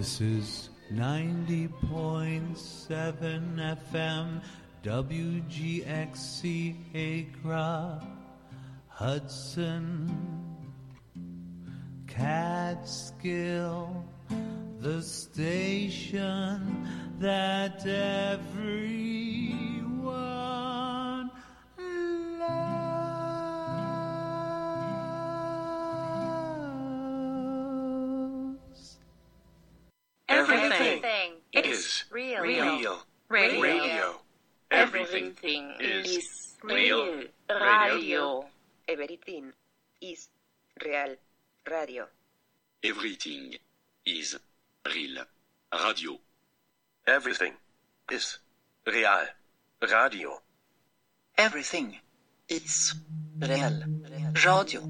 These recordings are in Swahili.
This is 90.7 FM WGXC Accra, Hudson, Catskill, the station that everyone loves. Everything is real. Radio. Everything is real. Radio. Everything is real. Radio. Everything is real. Radio. Everything is real. Radio. Everything is real. Radio.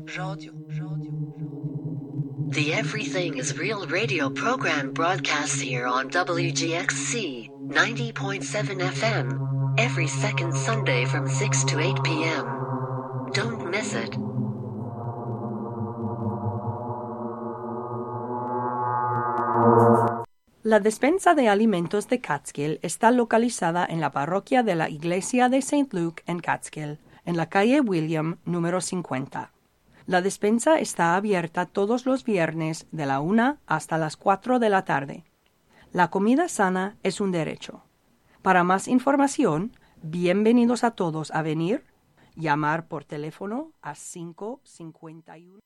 The Everything is Real radio program broadcasts here on WGXC 90.7 FM every second Sunday from 6 to 8 p.m. Don't miss it. La despensa de alimentos de Catskill está localizada en la parroquia de la Iglesia de St. Luke en Catskill, en la calle William, número 50. La despensa está abierta todos los viernes de la 1 hasta las 4 de la tarde. La comida sana es un derecho. Para más información, bienvenidos a todos a venir, llamar por teléfono a 551.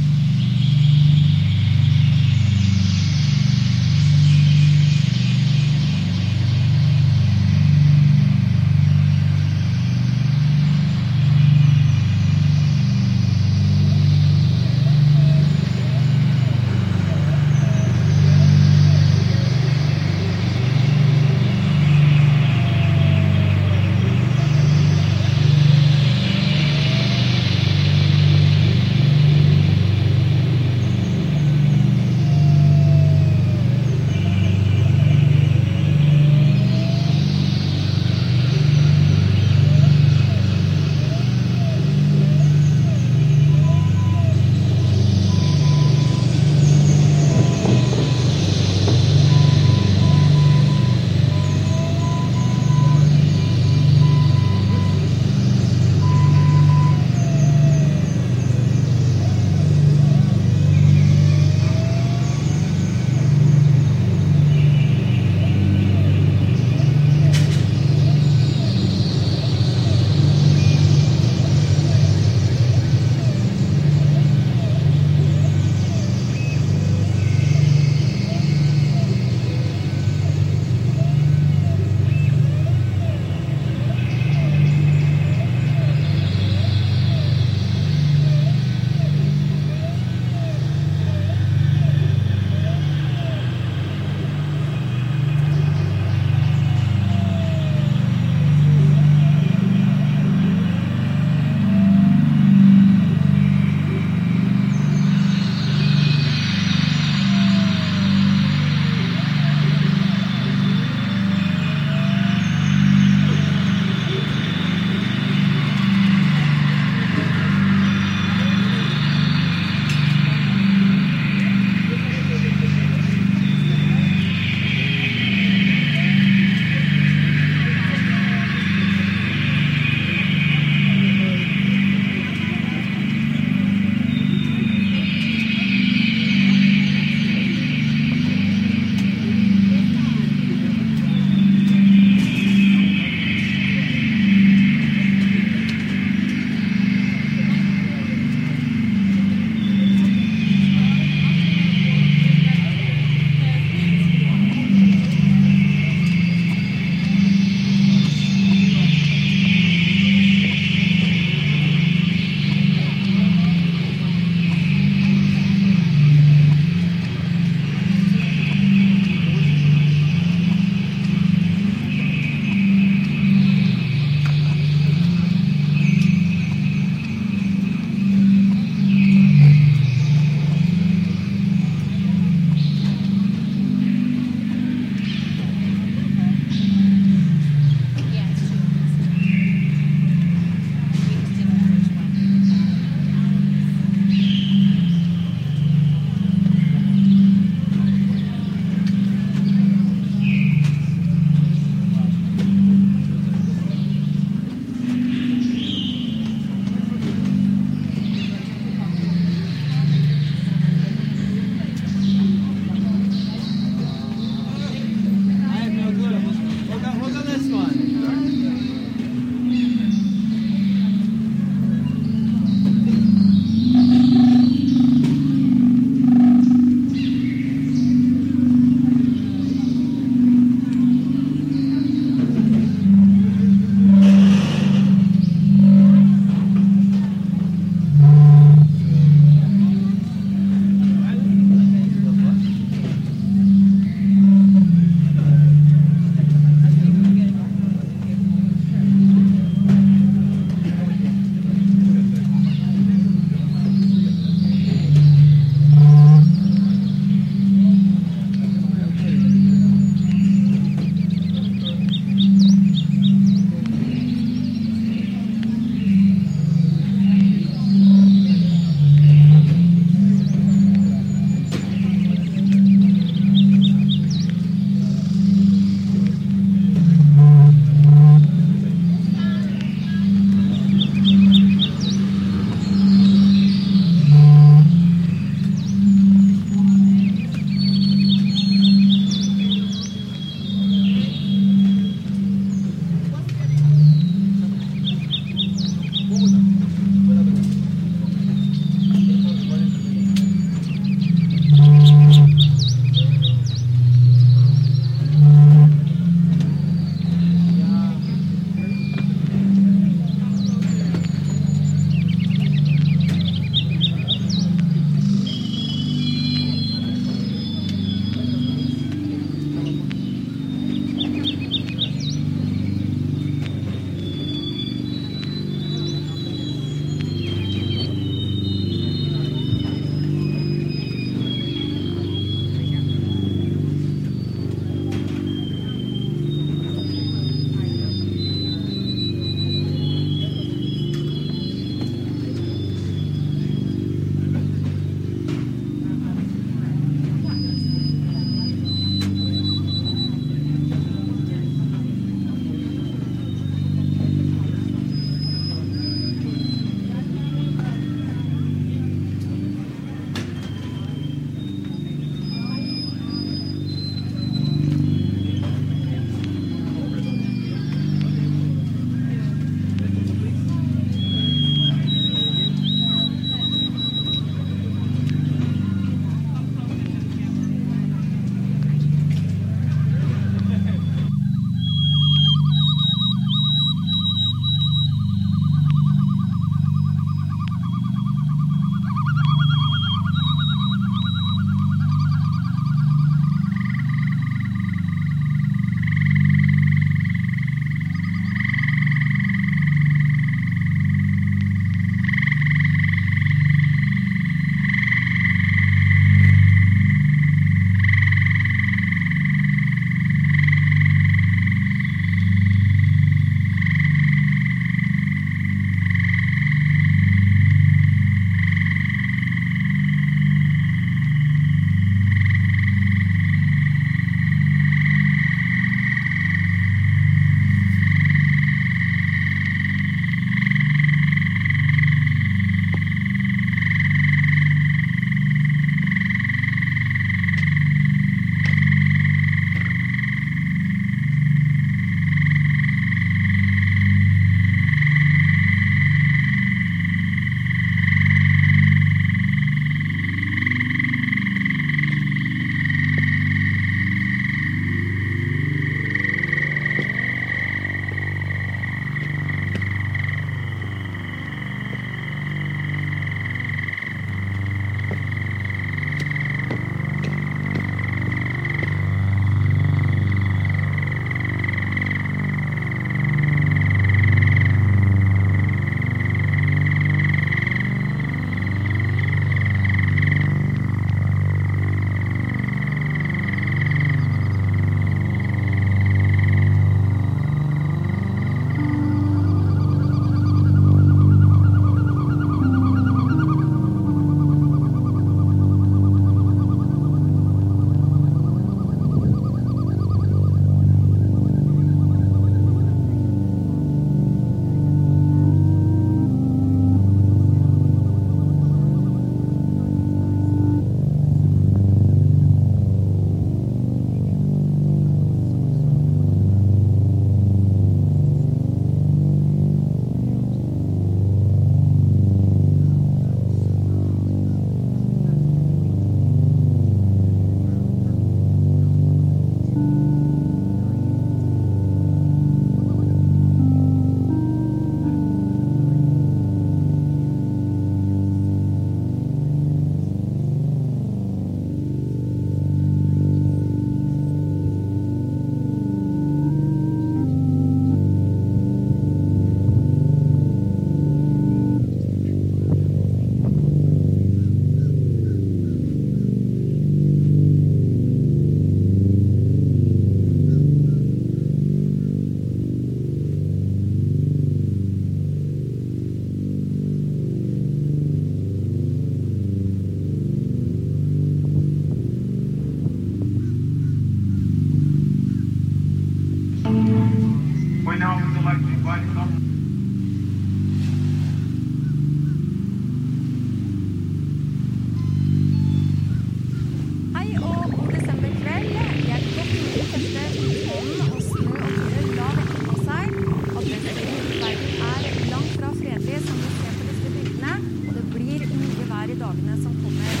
Hei og god desemberkveld. Vi er godt inne i første måneden, og snø og kulde la vekk på seg. Adventsstillingen i verden er langt fra fredelig, som vi ser på disse bildene, og det blir mye vær i dagene som kommer.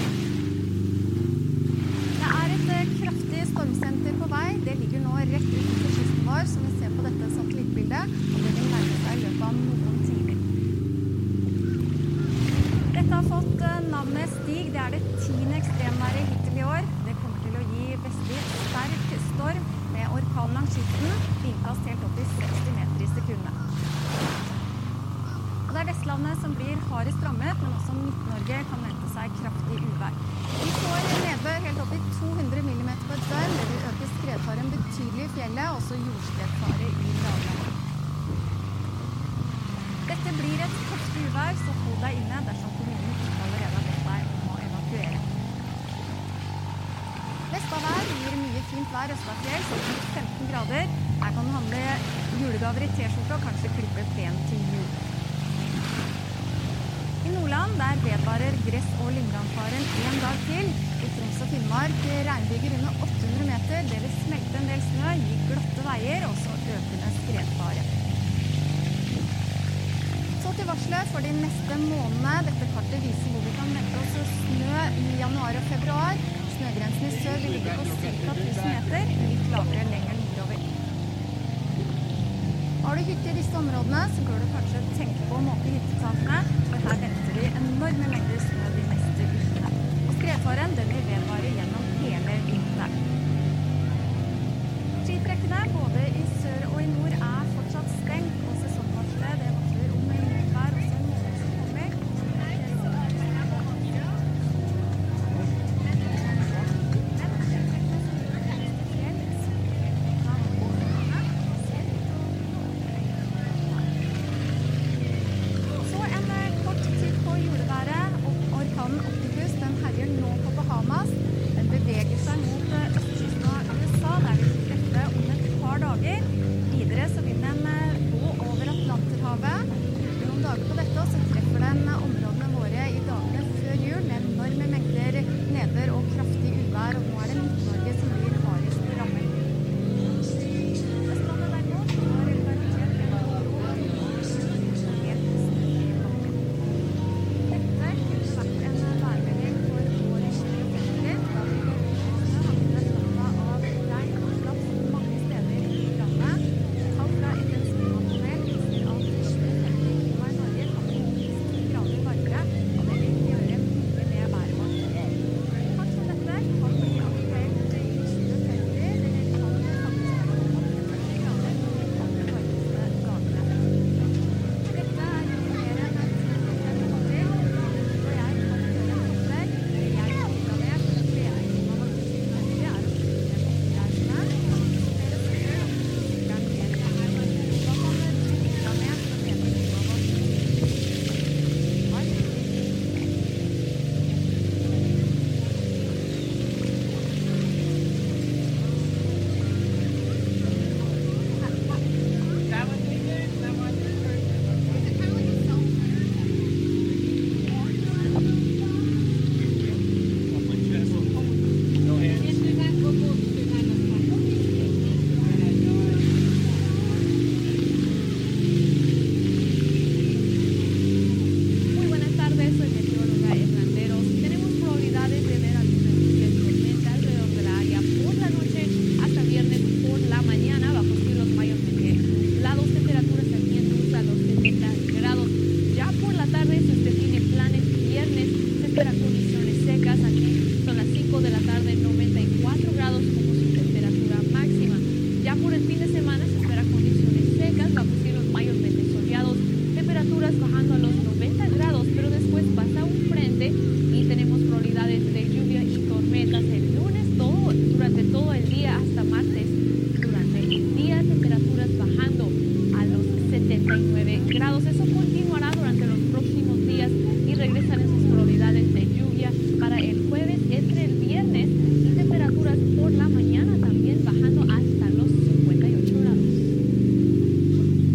Det er et kraftig stormsenter på vei. Det ligger nå rett utenfor kysten vår, som vi ser på dette satellittbildet, og det vil nærme seg i løpet av noen timer. Dette har fått navnet Stig. Det er det 10. ekstremværet hittil i år. Det kommer til å gi vestlig sterk storm med orkan langs kysten, vindkast helt opp i 60 meter i sekundet. Og det er Vestlandet som blir hardest rammet, men også Midt-Norge kan vente seg kraftig uvær. Vi får nedbør helt opp i 200 mm på et døgn. Det vil øke skredfaren betydelig i fjellet, og også jordskredfare i lavlandet. Dette blir et kraftig uvær, så hold deg inne dersom kommunen ikke allerede har bedt deg om å evakuere. Vestavær gir mye fint vær østafjell, så rundt 15 grader. Her kan du handle julegaver i t-skjorte og kanskje klippe plen til jul. I Nordland der vedvarer gress- og lyngbrannfaren en dag til. I Troms og Finnmark regnbyger under 800 meter. Det vil smelte en del snø, gi glatte veier og så økende skredfare. Så til varselet for de neste månedene. Dette kartet viser hvor vi kan vente oss snø i januar og februar. Snøgrensen i sør vil ligge på ca. 1000 meter, litt lavere lenger nordover. Har du hytte i disse områdene, så bør du kanskje tenke på å måke hyttetakene, for her venter vi enorme mengder snø de neste ukene. Og skredfaren den vil vedvare gjennom hele vinteren. Skitrekkene både i sør og i nord er fortsatt stengt, og sesongvarselet det varsler om mildvær også en måned som kommer. Så en kort tid på juleværet, og orkanen Octopus den herjer nå på Bahamas. Den beveger seg mot østkysten av USA, der vi vil treffe om et par dager. Videre så vil den gå over Atlanterhavet. Bruker noen dager på dette, og så treffer den områdene våre i dagene før jul med enorme mengder nedbør og kraftig uvær, og nå er det Midt-Norge som blir hardest rammet. Vestlandet derimot har garantert en ro og helt snø i bakken. Dette kunne vært en værmelding for året 2050, da vi snø har blitt erstattet av regn og slaps mange steder i landet. Tall fra FNs klimapanel viser at 2050 klima i Norge kan bli 10 grader varmere, og det vil gjøre mye med været vårt. Kanskje dette kan bli aktuelt i 2050, eller kan det faktisk være opp til 40 grader på de aller varmeste dagene. Dette er jo mer enn et til, og jeg kan gjøre en forskjell. Jeg har bidra med for at regjeringen av vaksinen i Norge er å kutte bokreisene, dere sier at vi sikrer en del penger. Hva kan du bidra med for å bedre klimaet vårt? Muy buenas tardes, soy meteoróloga Hernanderos. Tenemos probabilidades de ver algunas nubes de tormenta alrededor del área por la noche hasta viernes por la mañana bajo cielos mayormente nublados, temperaturas aquí en Tulsa a los 70 grados. Ya por la tarde se tiene planes viernes, se esperan condiciones secas. Aquí son las 5 de la tarde, 94 grados como su temperatura máxima. Ya por el fin de semana se esperan condiciones secas bajo cielos mayormente soleados, temperaturas bajando a los 90 grados, pero después pasa un frente y tenemos probabilidades de lluvia y tormentas el lunes durante todo el día hasta martes. Durante el día temperaturas bajando a los 79 grados. Eso continuará durante los próximos días y regresan esas probabilidades de lluvia para el jueves entre el viernes y temperaturas por la mañana también bajando hasta los 58 grados.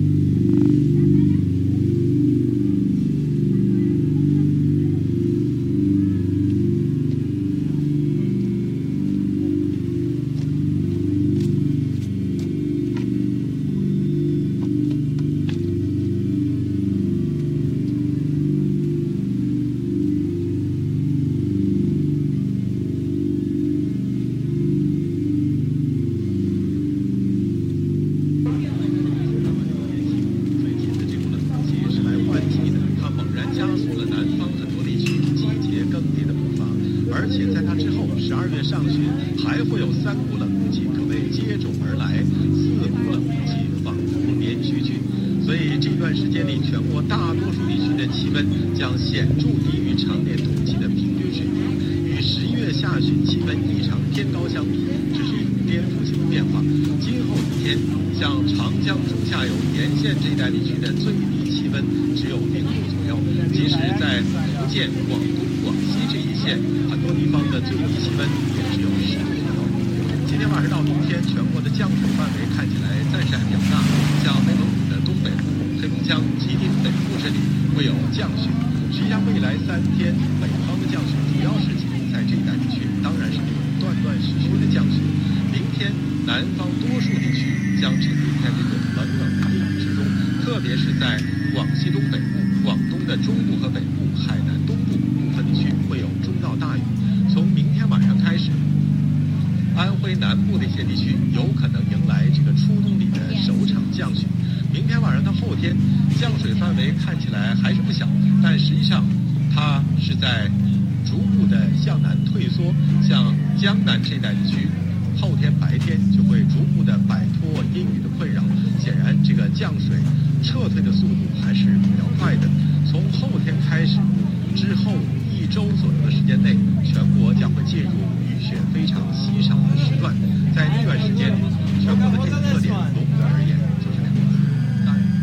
而来，四股冷空气仿佛连续剧，所以这段时间里，全国大多数地区的气温将显著低于常年同期的平均水平，与11月下旬气温异常偏高相比，这是一种颠覆性的变化。今后一天，像长江中下游沿线这一带地区的最低气温只有0度左右，即使在福建、广东、广西这一线，很多地方的最低气温也只有10度左右。今天晚上到明天，全国的降水范围看起来暂时还比较大，像内蒙古的东北部、黑龙江、吉林北部这里会有降雪。实际上，未来3天北方的降雪主要是集中在这一带地区，当然是那种断断续续的降雪。明天南方多数地区将沉浸在这种冷冷的阴雨之中，特别是在广西东北部、广东的中部和北部、海南东部部分地区会有中到大雨。从明天晚上开始，安徽南部的一些地区有可能迎来这个初冬里的首场降雪。明天晚上到后天，降水范围看起来还是不小，但实际上它是在逐步的向南退缩，像江南这一带地区，后天白天就会逐步的摆脱阴雨的困扰。显然，这个降水撤退的速度还是比较快的。从后天开始，之后1周左右的时间内，全国将会进入雨雪非常稀少的时段。在那段时间里，全国的天气特点笼统而言就是2个字：大雨。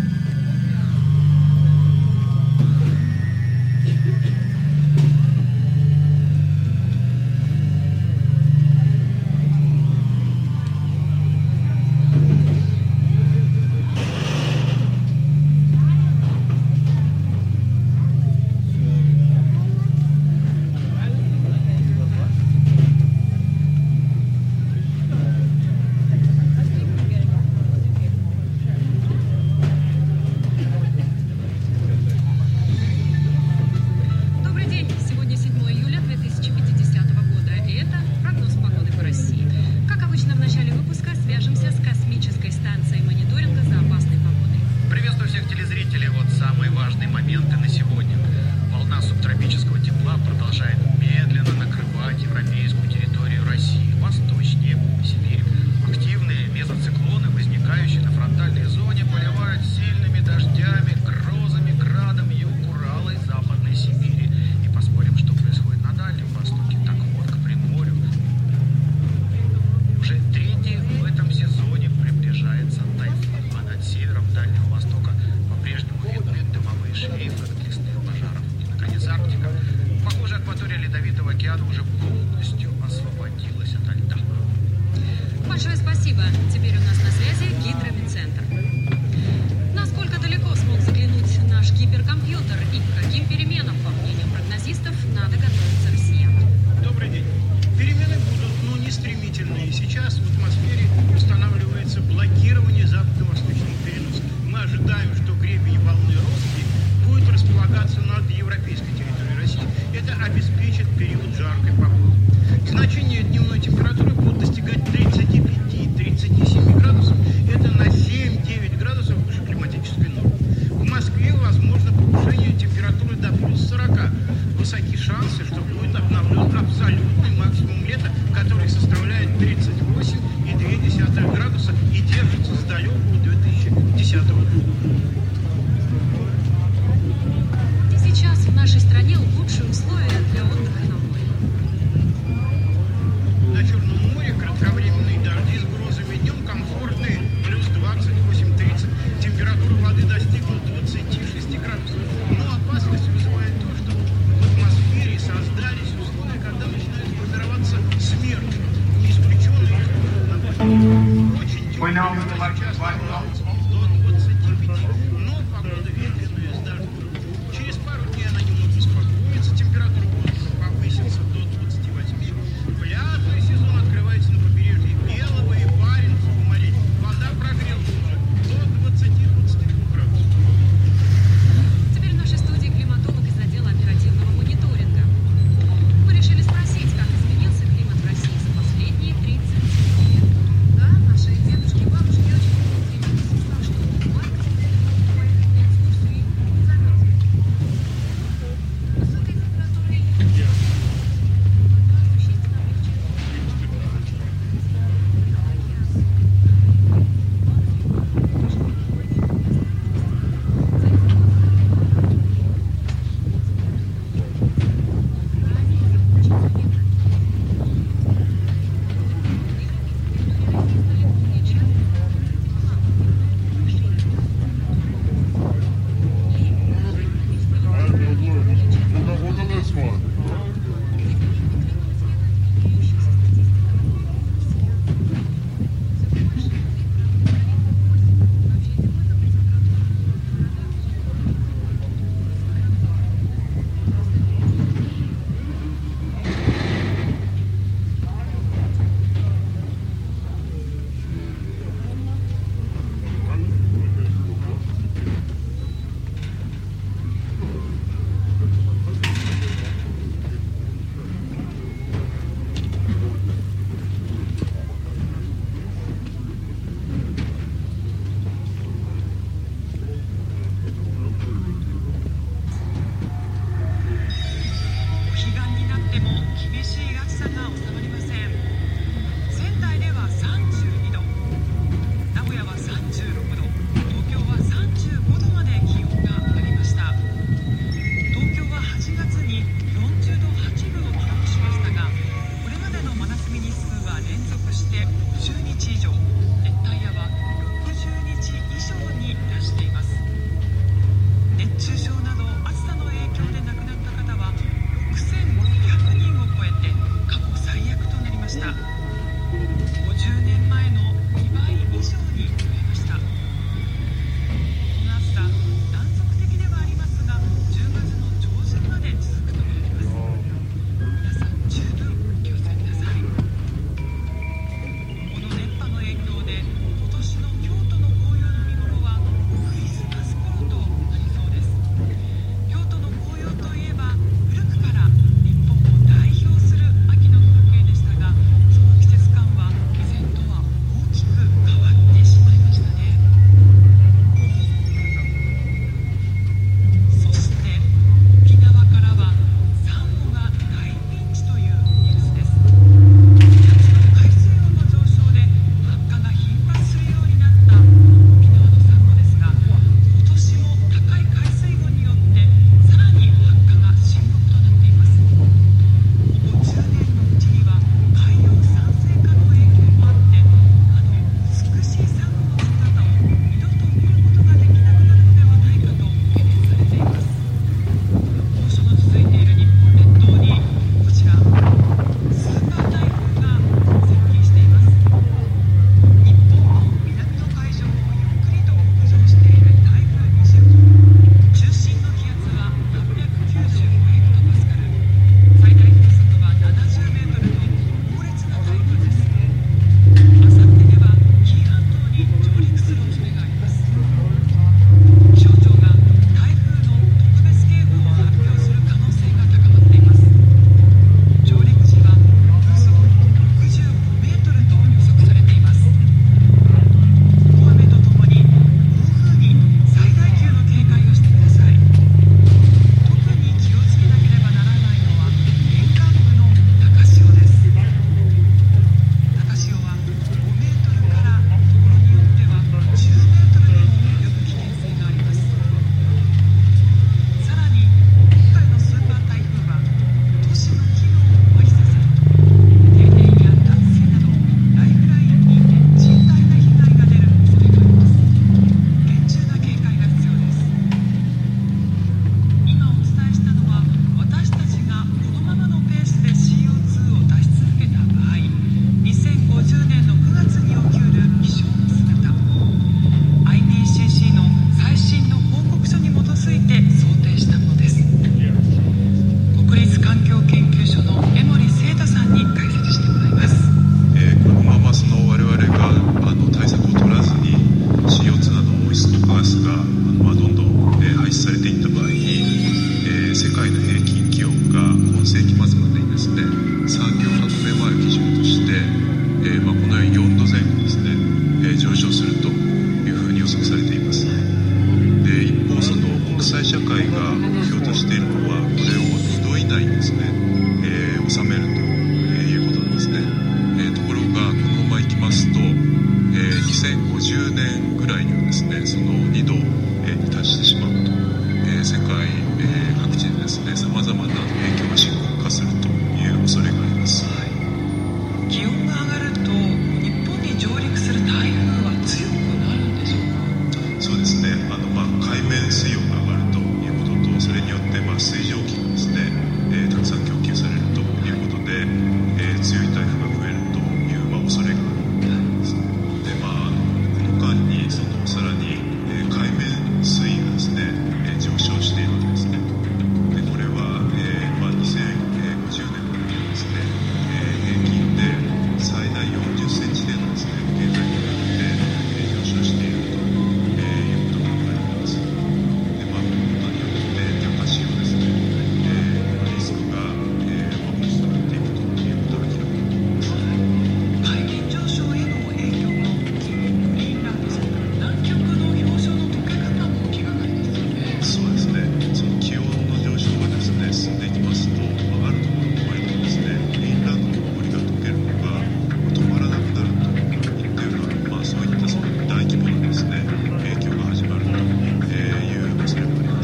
2050年ぐらいにはですね、その2度に達してしまうと、世界各地でですね、さまざまな影響が深刻化するという恐れがあります。 気温が上がると日本に上陸する台風は強くなるんでしょうか？ そうですね、海面水温が上がるということと、それによって水蒸気がですね、たくさん供給されるということで、強い台風が増えるという恐れがあるんです。で、この間にさらに海面水位がですね、上昇しているわけですね。で、これは、2050年までにですね、平均で最大40センチ程度ですね、現在によって上昇しているということが分かります。で、このことによって高潮ですね、リスクが大きくなっていくということが明らかになります。 海面上昇への影響が大きいグリーンランド、それから南極の氷床の溶け方も気がかりですよね。 そうですね、その気温の上昇がですね、進んでいきますと、あるところに超えてですね、グリーンランドの氷が溶けるのが止まらなくなるといったような、そういった大規模なですね、影響が始まるという恐れもあります。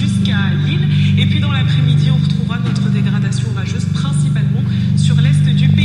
Et puis dans l'après-midi, on retrouvera notre dégradation orageuse principalement sur l'est du pays.